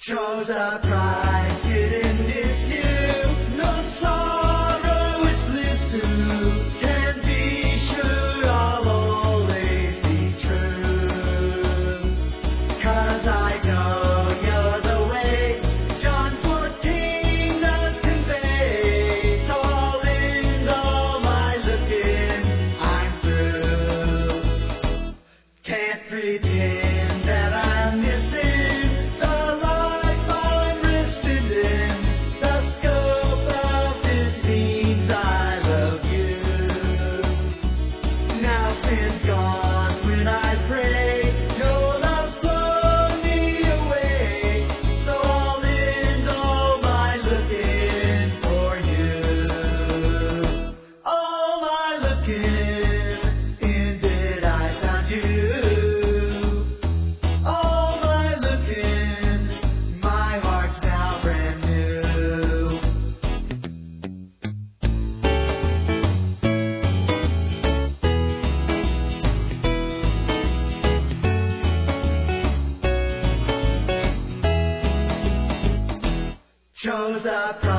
Chose a prize, didn't miss you. No sorrow, it's bliss too. Can be sure I'll always be true. 'Cause I know you're the way John 14 does convey. All in all my looking, I'm through. Can't pretend that I'm missing chose a prize.